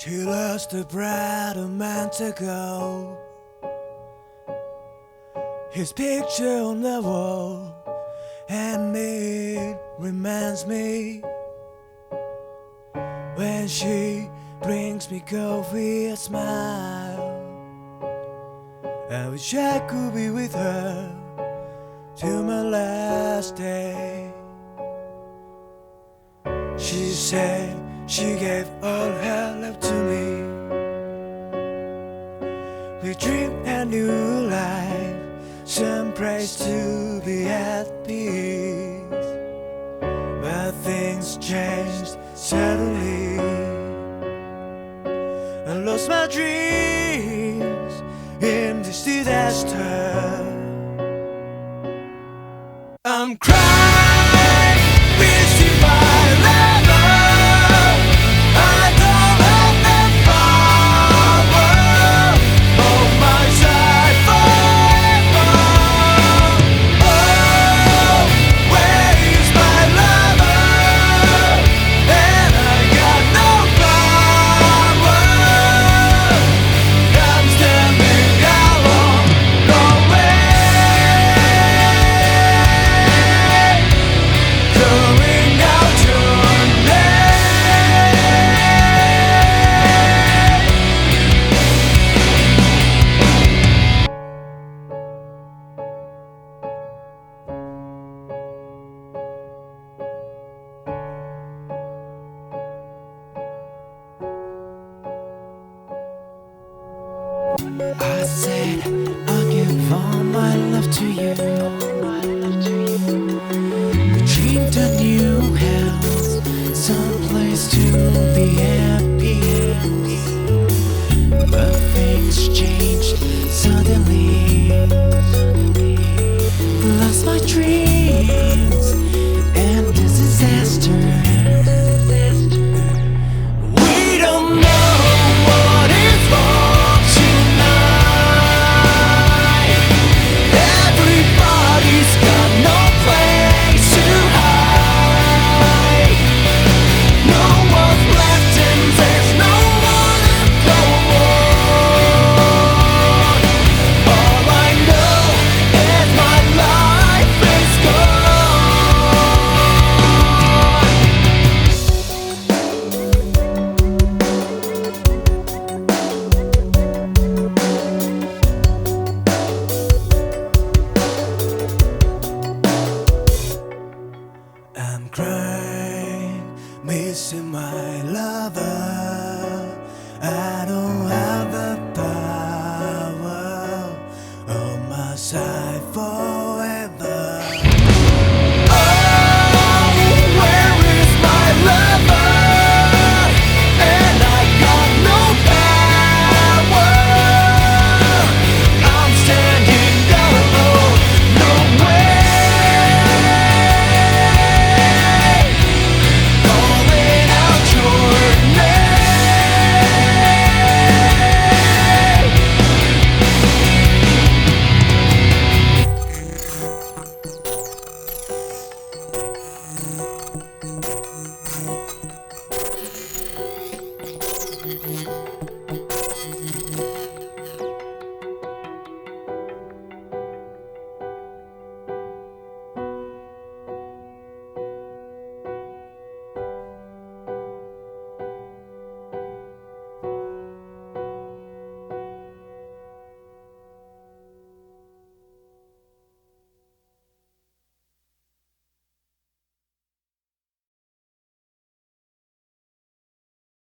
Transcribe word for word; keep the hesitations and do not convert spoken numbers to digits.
She lost the bride a month ago. His picture on the wall, and it reminds me when she brings me coffee, a smile. I wish I could be with her till my last day. She said she gave all her love to me. We dreamed a new life, some place to be at peace. But things changed suddenly. I lost my dreams in this disaster. I'm crying, missing my lover. I don't have the power on my side forever. Oh, where is my lover? And I got no power. I'm standing alone, going out your name. I said I'll give all my love to you. We dreamed a new house, some place to be at.